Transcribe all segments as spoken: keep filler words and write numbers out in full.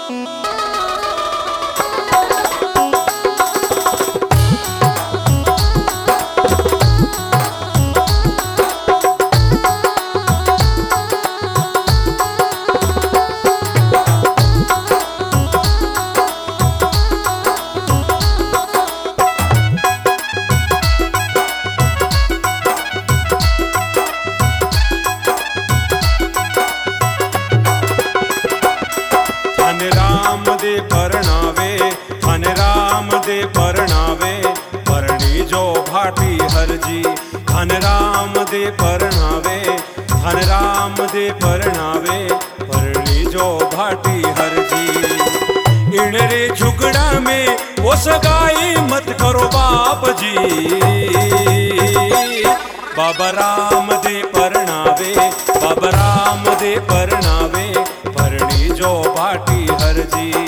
परणावे धन राम दे परणावे परणी जो भाटी हरजी धन राम दे परणावे धन राम दे परणावे परणी जो भाटी हरजी इणरे झुगड़ा में वो सगाई मत करो बाप जी बाबा राम दे परणावे बाबा राम दे परणावे परणी जो भाटी हरजी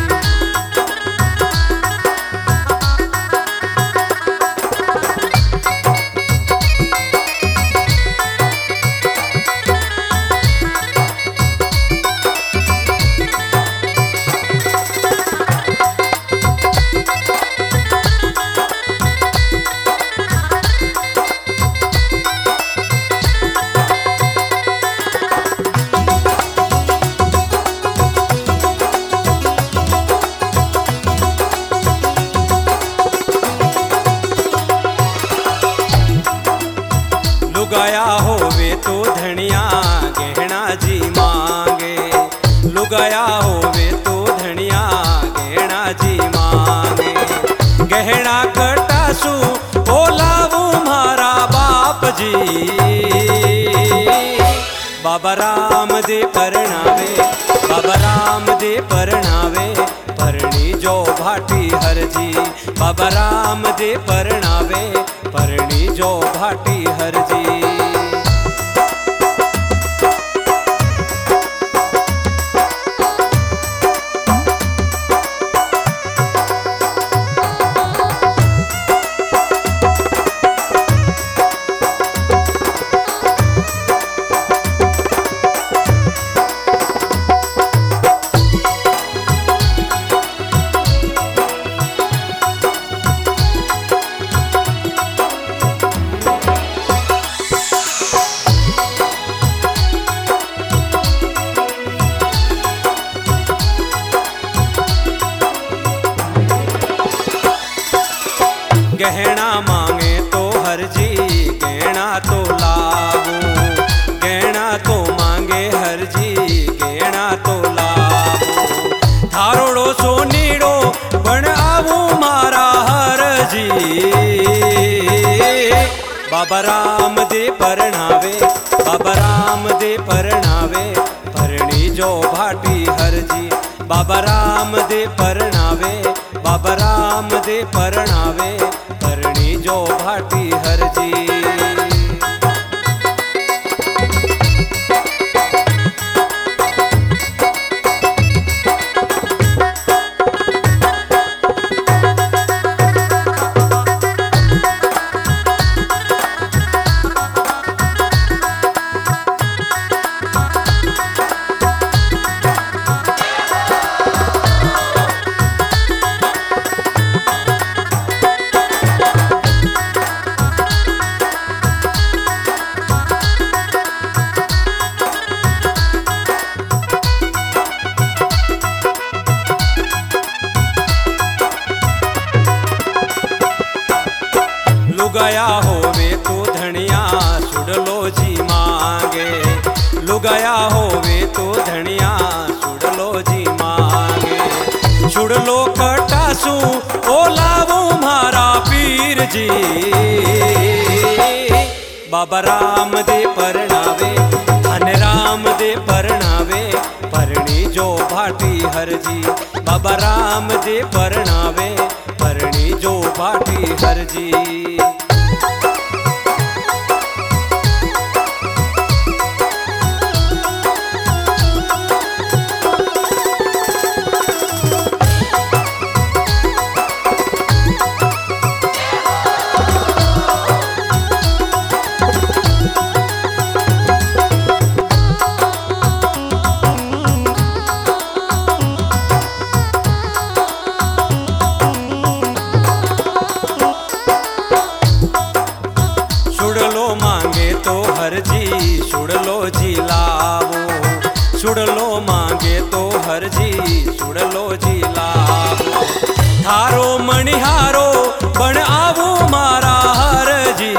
लुगाया होवे तो धनिया गहना जी मांगे लुगाया होवे तो धनिया गहना जी मांगे गहना कटासू बोलावू मारा बाप जी बाबा राम दे परणावे बाबा राम दे परणावे परणी जो भाटी हरजी बाबा राम दे परणावे परणी जो भाटी हरजी गहना मांगे तो हरजी गहना तो लावो गहना तो मांगे हरजी गहना तो लावो थारोड़ो सोनीड़ो बन आवू मारा हरजी बाबा राम दे परणावे बाबा राम दे परणावे परणी जो भाटी हरजी बाबा राम दे परणावे बाबा राम दे परणावे परणी जो भाटी हरजी लुगाया होवे तो धनिया सुडलो जी मांगे लुगाया होवे तो धनिया सुडलो जी मांगे सुडलो कटासू ओलावो मारा पीर जी बाबा राम दे परणावे धन राम दे परणावे परणी जो भाटी हरजी बाबा राम दे परणावे परणी जो भाटी हरजी सगलो मांगे तो हर जी सुड़ लो जी लाभ। थारो मणिहारो बन आवो मारा हर जी।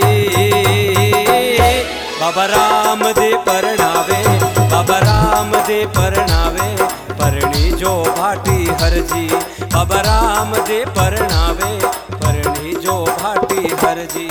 बाबा राम दे परणावे, बाबा राम दे परणावे, परणी जो भाटी हर जी। बाबा राम दे परणावे, परणी जो भाटी हर जी।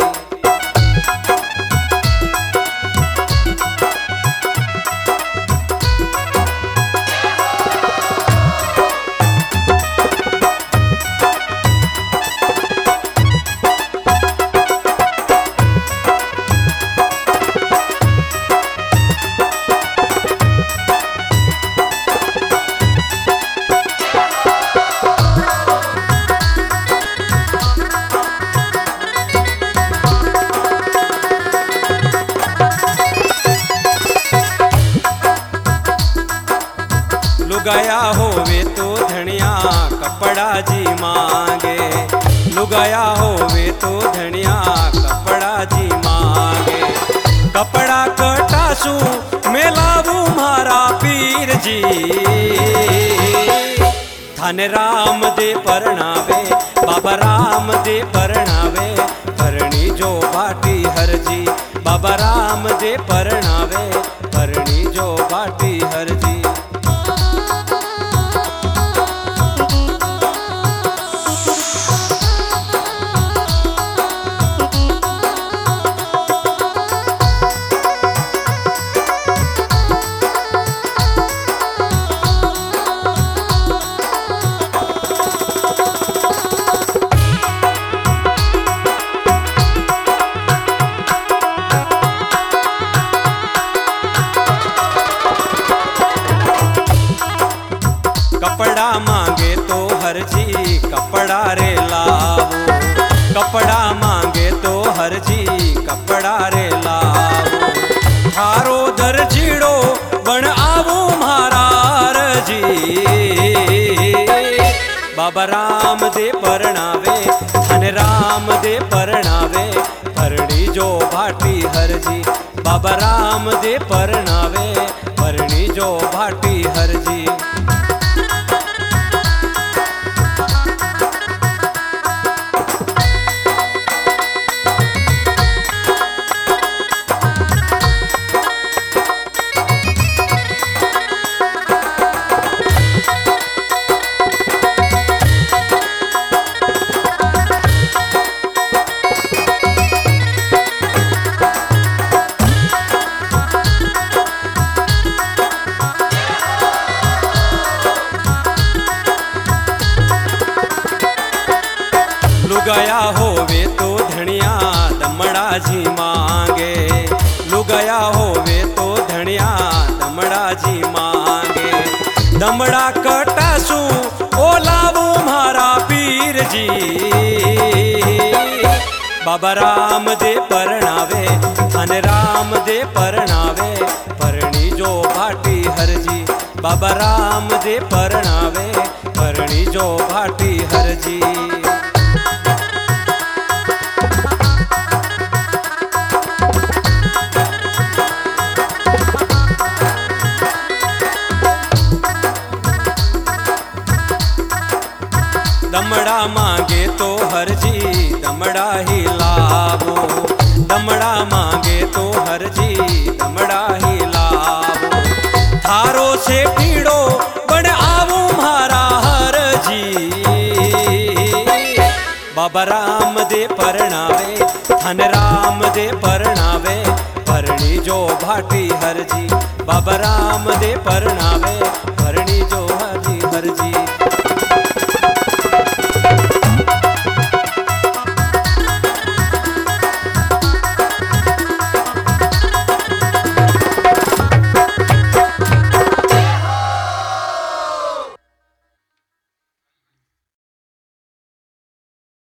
लुगाया होवे तो धनिया कपड़ा जी मांगे। लुगाया होवे तो धनिया कपड़ा जी मांगे। कपड़ा कटासू मेलावू मारा पीर जी। धन राम दे परणावे, बाबा राम दे परणावे, परणी जो भाटी हर जी। बाबा राम दे परणावे, परणी जो भाटी हर जी। कपड़ा मांगे तो हर जी कपड़ा रे लावो। कपड़ा मांगे तो हर जी कपड़ा रे लावो। थारो दर्जीड़ो बन आवो मारा हर जी। बाबा राम दे परणावे, धन राम दे परणावे, परणी जो भाटी हर जी। बाबा राम दे परणावे, परणी जो भाटी हर जी। लुगाया होवे तो धनिया दमड़ा जी मांगे। लुगाया होवे तो धनिया दमड़ा जी मांगे। दमड़ा कटासू ओलावो मारा पीर जी। बाबा राम दे परणावे, धन राम दे परणावे, परणी जो भाटी हर जी। बाबा राम दे परणावे, परणी जो भाटी हर जी। दमड़ा मांगे तो हर जी दमड़ा ही लावो। दमड़ा मांगे तो हर जी दमड़ा ही लावो। थारो से पीड़ो बन आवो मारा हर जी। बाबा राम दे परणावे, धन राम दे परणावे, परणी जो भाटी हर जी। बाबा राम दे परणावे,